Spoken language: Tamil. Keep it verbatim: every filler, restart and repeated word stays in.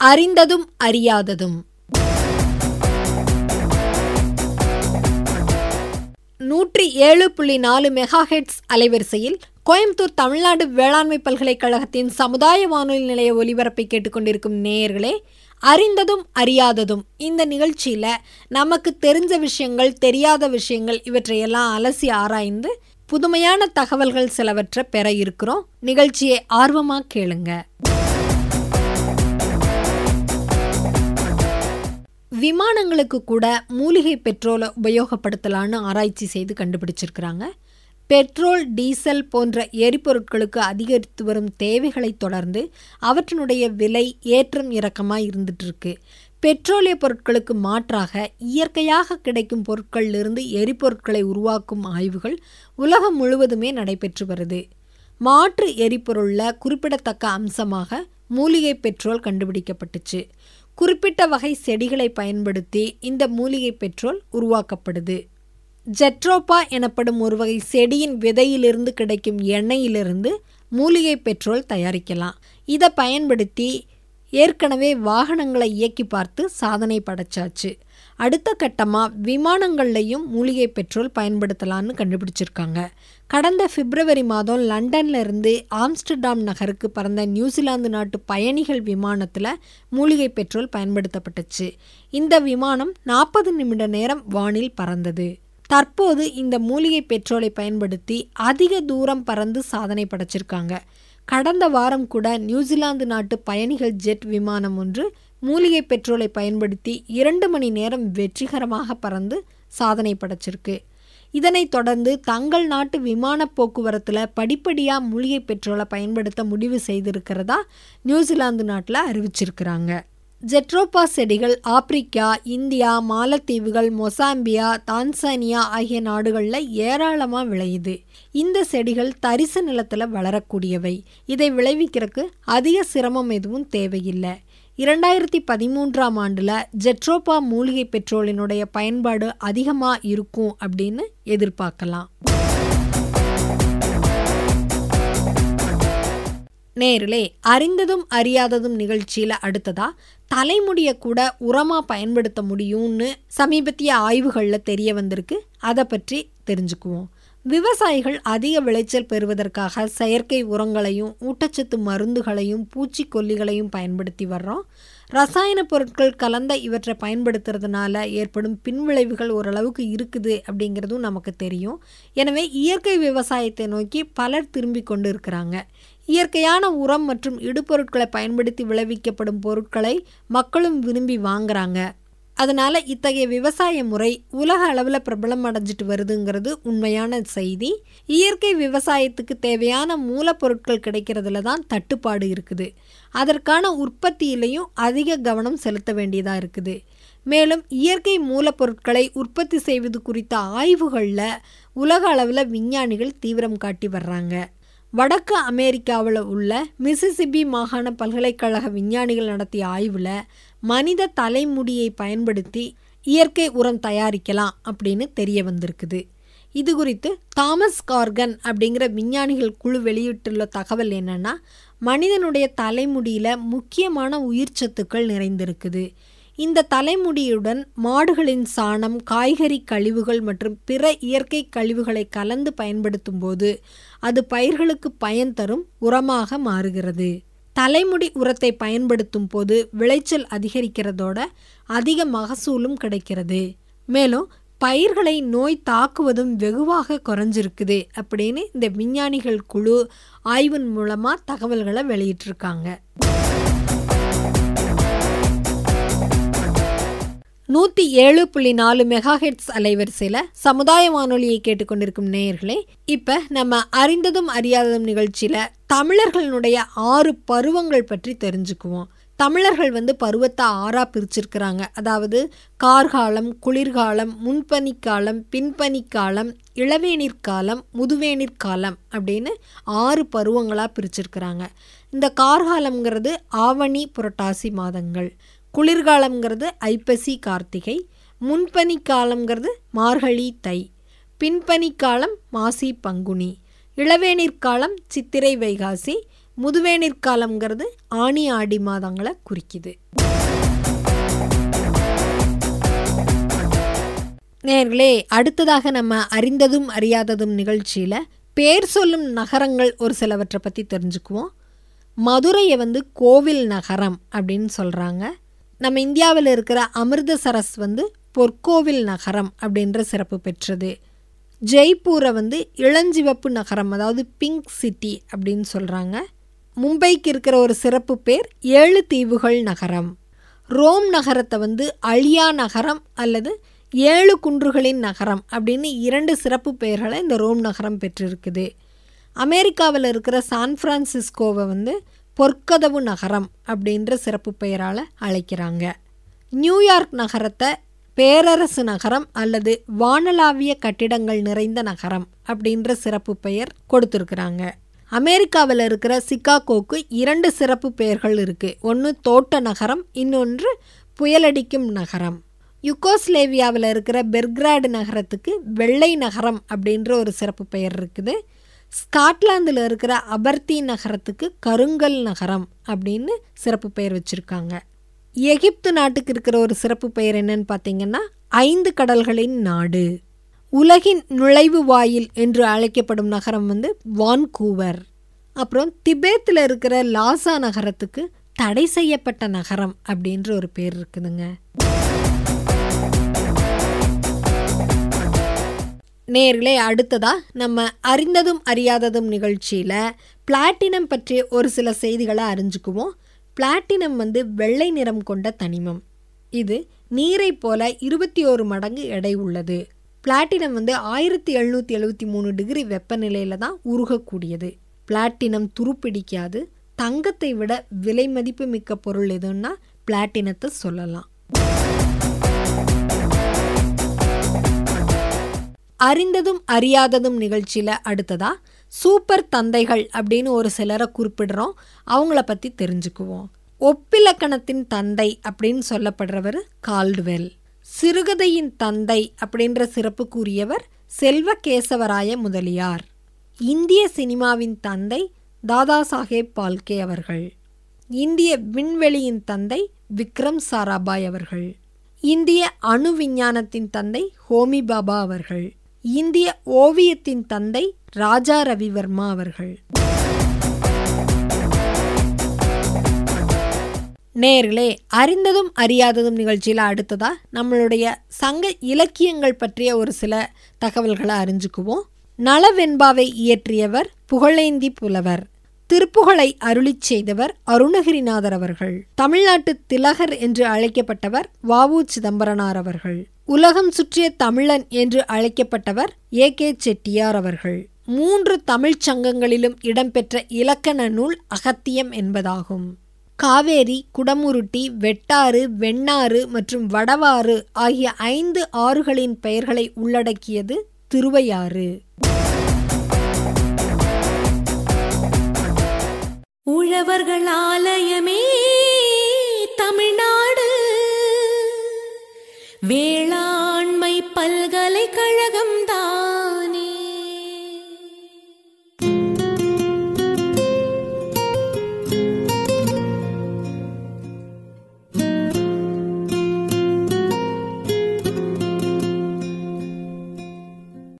அறிந்ததும் அறியாததும். நூற்றி ஏழு புள்ளி நாலு மெகாஹெட்ஸ் அலைவரிசையில் கோயம்புத்தூர் தமிழ்நாடு வேளாண்மை பல்கலைக்கழகத்தின் சமுதாய வானொலி நிலைய ஒலிபரப்பை கேட்டுக்கொண்டிருக்கும் நேயர்களே, அறிந்ததும் அறியாததும் இந்த நிகழ்ச்சியில் நமக்கு தெரிஞ்ச விஷயங்கள், தெரியாத விஷயங்கள் இவற்றையெல்லாம் அலசி ஆராய்ந்து புதுமையான தகவல்கள் சிலவற்றை பெற இருக்கிறோம். நிகழ்ச்சியை ஆர்வமாக கேளுங்க. விமானங்களுக்கு கூட மூலிகை பெட்ரோலை உபயோகப்படுத்தலான்னு ஆராய்ச்சி செய்து கண்டுபிடிச்சிருக்கிறாங்க. பெட்ரோல், டீசல் போன்ற எரிபொருட்களுக்கு அதிகரித்து வரும் தேவைகளை தொடர்ந்து அவற்றினுடைய விலை ஏற்றம் இறக்கமாக இருந்துட்டு இருக்கு. பெட்ரோலிய பொருட்களுக்கு மாற்றாக இயற்கையாக கிடைக்கும் பொருட்களிலிருந்து எரிபொருட்களை உருவாக்கும் ஆய்வுகள் உலகம் முழுவதுமே நடைபெற்று வருது. மாற்று எரிபொருளில் குறிப்பிடத்தக்க அம்சமாக மூலிகை பெட்ரோல் கண்டுபிடிக்கப்பட்டுச்சு. குறிப்பிட்ட வகை செடிகளை பயன்படுத்தி இந்த மூலிகை பெட்ரோல் உருவாக்கப்படுது. ஜெட்ரோபா எனப்படும் ஒரு வகை செடியின் விதையிலிருந்து கிடைக்கும் எண்ணெயிலிருந்து மூலிகை பெட்ரோல் தயாரிக்கலாம். இதை பயன்படுத்தி ஏற்கனவே வாகனங்களை இயக்கி பார்த்து சாதனை படைச்சாச்சு. அடுத்த கட்டமாக விமானங்கள்லையும் மூலிகை பெட்ரோல் பயன்படுத்தலான்னு கண்டுபிடிச்சிருக்காங்க. கடந்த பிப்ரவரி மாதம் லண்டன்ல இருந்து ஆம்ஸ்டர்டாம் நகருக்கு பறந்த நியூசிலாந்து நாட்டு பயணிகள் விமானத்தில் மூலிகை பெட்ரோல் பயன்படுத்தப்பட்டுச்சு. இந்த விமானம் நாற்பது நிமிட நேரம் வானில் பறந்தது. தற்போது இந்த மூலிகை பெட்ரோலை பயன்படுத்தி அதிக தூரம் பறந்து சாதனை படைச்சிருக்காங்க. கடந்த வாரம் கூட நியூசிலாந்து நாட்டு பயணிகள் ஜெட் விமானம் ஒன்று மூலிகை பெட்ரோலை பயன்படுத்தி இரண்டு மணி நேரம் வெற்றிகரமாக பறந்து சாதனை படைச்சிருக்கு. இதனைத் தொடர்ந்து தங்கள் நாட்டு விமான போக்குவரத்தில் படிப்படியாக மூலிகை பெட்ரோலை பயன்படுத்த முடிவு செய்திருக்கிறதா நியூசிலாந்து நாட்டில் அறிவிச்சிருக்கிறாங்க. ஜெட்ரோபா செடிகள் ஆப்பிரிக்கா, இந்தியா, மாலத்தீவுகள், மொசாம்பியா, தான்சானியா ஆகிய நாடுகளில் ஏராளமாக விளையுது. இந்த செடிகள் தரிசு நிலத்தில் வளரக்கூடியவை. இதை விளைவிக்கிறதுக்கு அதிக சிரமம் எதுவும் தேவையில்லை. இரண்டாயிரத்தி பதிமூன்றாம் ஆண்டில் ஜெட்ரோபா மூலிகை பெட்ரோலினுடைய பயன்பாடு அதிகமாக இருக்கும் அப்படின்னு எதிர்பார்க்கலாம். நேர்களே, அறிந்ததும் அறியாததும் நிகழ்ச்சியில் அடுத்ததா தலைமுடியை கூட உரமாக பயன்படுத்த முடியும்னு சமீபத்திய ஆய்வுகளில் தெரிய வந்திருக்கு. அதை பற்றி தெரிஞ்சுக்குவோம். விவசாயிகள் அதிக விளைச்சல் பெறுவதற்காக செயற்கை உரங்களையும் ஊட்டச்சத்து மருந்துகளையும் பூச்சிக்கொல்லிகளையும் பயன்படுத்தி வர்றோம். ரசாயன பொருட்கள் கலந்த இவற்றை பயன்படுத்துறதுனால ஏற்படும் பின்விளைவுகள் ஓரளவுக்கு இருக்குது அப்படிங்கிறதும் நமக்கு தெரியும். எனவே இயற்கை விவசாயத்தை நோக்கி பலர் திரும்பி கொண்டு இருக்கிறாங்க. இயற்கையான உரம் மற்றும் இடுபொருட்களை பயன்படுத்தி விளைவிக்கப்படும் பொருட்களை மக்களும் விரும்பி வாங்குறாங்க. அதனால் இத்தகைய விவசாய முறை உலக அளவில் பிரபலம் அடைஞ்சிட்டு வருதுங்கிறது உண்மையான செய்தி. இயற்கை விவசாயத்துக்கு தேவையான மூலப்பொருட்கள் கிடைக்கிறதுல தான் தட்டுப்பாடு இருக்குது. அதற்கான உற்பத்தியிலையும் அதிக கவனம் செலுத்த வேண்டியதாக இருக்குது. மேலும் இயற்கை மூலப்பொருட்களை உற்பத்தி செய்வது குறித்த ஆய்வுகளில் உலக அளவில் விஞ்ஞானிகள் தீவிரம் காட்டி வர்றாங்க. வடக்கு அமெரிக்காவில் உள்ள மிசிசிப்பி மாகாண பல்கலைக்கழக விஞ்ஞானிகள் நடத்திய ஆய்வில் மனித தலைமுடியை பயன்படுத்தி இயற்கை உரம் தயாரிக்கலாம் அப்படின்னு தெரிய வந்திருக்குது. இது குறித்து தாமஸ் கார்கன் அப்படிங்கிற விஞ்ஞானிகள் குழு வெளியிட்டுள்ள தகவல் என்னன்னா, மனிதனுடைய தலைமுடியில் முக்கியமான உயிர் சத்துக்கள் நிறைந்திருக்குது. இந்த தலைமுடியுடன் மாடுகளின் சாணம், காய்கறி கழிவுகள் மற்றும் பிற இயற்கை கழிவுகளை கலந்து பயன்படுத்தும் போது அது பயிர்களுக்கு பயன் தரும் உரமாக மாறுகிறது. தலைமுடி உரத்தை பயன்படுத்தும் போது விளைச்சல் அதிகரிக்கிறதோட அதிக மகசூலும் கிடைக்கிறது. மேலும் பயிர்களை நோய் தாக்குவதும் வெகுவாக குறைஞ்சிருக்குது அப்படின்னு இந்த விஞ்ஞானிகள் குழு ஆய்வின் மூலமாக தகவல்களை வெளியிட்டிருக்காங்க. நூற்றி ஏழு புள்ளி நாலு மெகாஹெட்ஸ் அலைவரிசையில் சமுதாய வானொலியை கேட்டுக்கொண்டிருக்கும் நேயர்களே, இப்போ நம்ம அறிந்ததும் அறியாததும் நிகழ்ச்சியில் தமிழர்களுடைய ஆறு பருவங்கள் பற்றி தெரிஞ்சுக்குவோம். தமிழர்கள் வந்து பருவத்தை ஆறாக பிரிச்சிருக்கிறாங்க. அதாவது கார்காலம், குளிர்காலம், முன்பனிக்காலம், பின்பனிக்காலம், இளவேநீர் காலம், முதுவேநீர் காலம் அப்படின்னு ஆறு பருவங்களாக பிரிச்சிருக்கிறாங்க. இந்த கார்காலம்ங்கிறது ஆவணி புரட்டாசி மாதங்கள், குளிர்காலம்ங்கிறது ஐப்பசி கார்த்திகை, முன்பனி காலம்ங்கிறது மார்கழி தை, பின்பனி காலம் மாசி பங்குனி, இளவேநீர் காலம் சித்திரை வைகாசி, முதுவேநீர்காலம்ங்கிறது ஆனி ஆடி மாதங்களை குறிக்குது. நேர்களே, அடுத்ததாக நம்ம அறிந்ததும் அறியாததும் நிகழ்ச்சியில் பேர் சொல்லும் நகரங்கள் ஒரு சிலவற்றை பற்றி தெரிஞ்சுக்குவோம். மதுரையை வந்து கோவில் நகரம் அப்படின்னு சொல்கிறாங்க. நம்ம இந்தியாவில் இருக்கிற அமிர்தசரஸ் வந்து பொற்கோவில் நகரம் அப்படின்ற சிறப்பு பெற்றது. ஜெய்ப்பூரை வந்து இளஞ்சிவப்பு நகரம், அதாவது பிங்க் சிட்டி அப்படின்னு சொல்கிறாங்க. மும்பைக்கு இருக்கிற ஒரு சிறப்பு பேர் ஏழு தீவுகள் நகரம். ரோம் நகரத்தை வந்து அழியா நகரம் அல்லது ஏழு குன்றுகளின் நகரம் அப்படின்னு இரண்டு சிறப்பு பெயர்களை இந்த ரோம் நகரம் பெற்றிருக்குது. அமெரிக்காவில் இருக்கிற சான் பிரான்சிஸ்கோவை வந்து பொற்கதவு நகரம் அப்படின்ற சிறப்பு பெயரால் அழைக்கிறாங்க. நியூயார்க் நகரத்தை பேரரசு நகரம் அல்லது வானளாவிய கட்டிடங்கள் நிறைந்த நகரம் அப்படின்ற சிறப்பு பெயர் கொடுத்துருக்குறாங்க. அமெரிக்காவில் இருக்கிற சிகாகோக்கு இரண்டு சிறப்பு பெயர்கள் இருக்குது. ஒன்று தோட்ட நகரம், இன்னொன்று புயலடிக்கும் நகரம். யுகோஸ்லேவியாவில் இருக்கிற பெர்கிராடு நகரத்துக்கு வெள்ளை நகரம் அப்படின்ற ஒரு சிறப்பு பெயர் இருக்குது. ஸ்காட்லாந்தில் இருக்கிற அபர்தி நகரத்துக்கு கருங்கல் நகரம் அப்படின்னு சிறப்பு பெயர் வச்சுருக்காங்க. எகிப்து நாட்டுக்கு இருக்கிற ஒரு சிறப்பு பெயர் என்னன்னு பார்த்தீங்கன்னா ஐந்து கடல்களின் நாடு. உலகின் நுழைவு வாயில் என்று அழைக்கப்படும் நகரம் வந்து வான்கூவர். அப்புறம் திபேத்தில் இருக்கிற லாசா நகரத்துக்கு தடை செய்யப்பட்ட நகரம் அப்படின்ற ஒரு பேர் இருக்குதுங்க. நேர்களே, அடுத்ததாக நம்ம அறிந்ததும் அறியாததும் நிகழ்ச்சியில் பிளாட்டினம் பற்றிய ஒரு சில செய்திகளை அறிஞ்சுக்குவோம். பிளாட்டினம் வந்து வெள்ளை நிறம் கொண்ட தனிமம். இது நீரை போல இருபத்தி ஓரு மடங்கு எடை உள்ளது. பிளாட்டினம் வந்து ஆயிரத்தி எழுநூற்றி எழுபத்தி மூணு டிகிரி வெப்பநிலையில் தான் உருகக்கூடியது. பிளாட்டினம் துருப்பிடிக்காது. தங்கத்தை விட விலை மதிப்பு மிக்க பொருள் எதுன்னா பிளாட்டினத்தை சொல்லலாம். அறிந்ததும் அறியாததும் நிகழ்ச்சியில் அடுத்ததா சூப்பர் தந்தைகள் அப்படின்னு ஒரு சிலரை குறிப்பிடுறோம். அவங்கள பற்றி தெரிஞ்சுக்குவோம். ஒப்பிலக்கணத்தின் தந்தை அப்படின்னு சொல்லப்படுறவர் கால்டுவெல். சிறுகதையின் தந்தை அப்படின்ற சிறப்புக்குரியவர் செல்வகேசவராய முதலியார். இந்திய சினிமாவின் தந்தை தாதா சாஹேப் பால்கே அவர்கள். இந்திய விண்வெளியின் தந்தை விக்ரம் சாராபாய் அவர்கள். இந்திய அணு விஞ்ஞானத்தின் தந்தை ஹோமி பாபா அவர்கள். இந்திய ஓவியத்தின் தந்தை ராஜா ரவிவர்மா அவர்கள். நேர்களே, அறிந்ததும் அறியாததும் நிகழ்ச்சியில் அடுத்ததா நம்மளுடைய சங்க இலக்கியங்கள் பற்றிய ஒரு சில தகவல்களை அறிஞ்சுக்குவோம். நளவெண்பாவை இயற்றியவர் புகழேந்தி புலவர். திருப்புகழை அருளிச் செய்தவர் அருணகிரிநாதர் அவர்கள். தமிழ்நாட்டு திலகர் என்று அழைக்கப்பட்டவர் வ உ சிதம்பரனார் அவர்கள். உலகம் சுற்றிய தமிழன் என்று அழைக்கப்பட்டவர் ஏ கே செட்டியார் அவர்கள். மூன்று தமிழ்ச் சங்கங்களிலும் இடம்பெற்ற இலக்கண நூல் அகத்தியம் என்பதாகும். காவேரி, குடமுருட்டி, வெட்டாறு, வெண்ணாறு மற்றும் வடவாறு ஆகிய ஐந்து ஆறுகளின் பெயர்களை உள்ளடக்கியது திருவையாறு. உழவர்கள் ஆலயமே